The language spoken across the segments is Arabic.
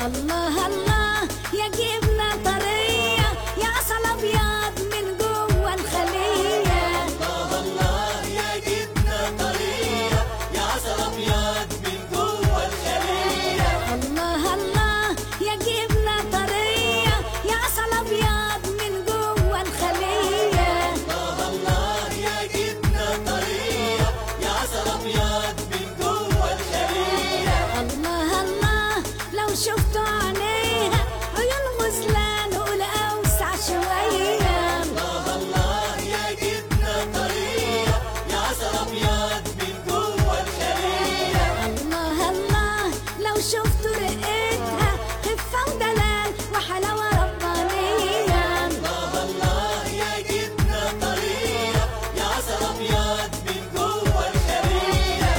الله الله يا جبنة طرية يا عسل أبيض من جوه الخلية. الله الله يا جبنة طرية يا عسل أبيض من جوه الخلية. الله الله يا جبنة طرية يا عسل أبيض من جوه الخلية. الله الله يا جبنة طرية يا عسل أبيض من جوه الخلية. الله الله لو شفتوا عينيها عيون غزلان قول أوسع شوية. الله الله يا جبنة طرية يا عسل أبيض من جوه الخلية. الله الله لو شفتوا رقتها خفة ودلال وحلاوة ربانية. الله الله يا جبنة طرية يا عسل أبيض من جوه الخلية.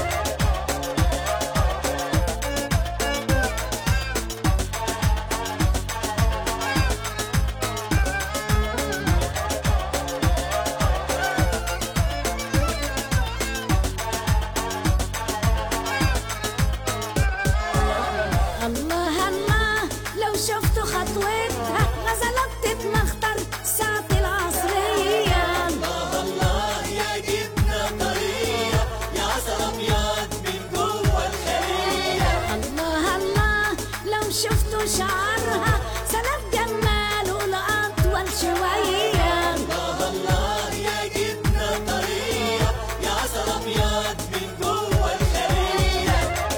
الله الله لو شفتوا خطوتها غزلة بتتمخطر ساعة العصرية. الله الله يا جبنة طرية يا عسل أبيض من جوه الخلية. الله الله لو شفتوا شعرها سلام جمال قول أطول شوية. الله الله يا جبنة طرية يا عسل أبيض من جوه الخلية.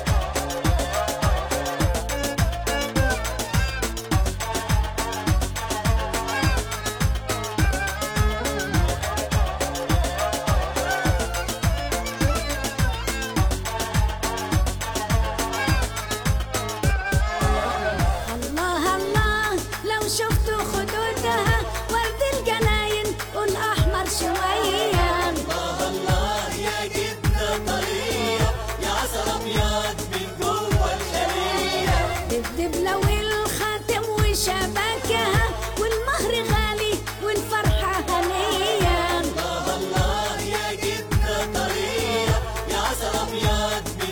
الله الله لو شفتوا خدودها ورد الجناين قول أحمر شوية. الله الله يا جبنة طرية يا عسل أبيض من جوه الخلية. الدبلة والخاتم وشبكها والمهر غالي والفرحة هنية. الله الله يا جبنة طرية يا عسل أبيض من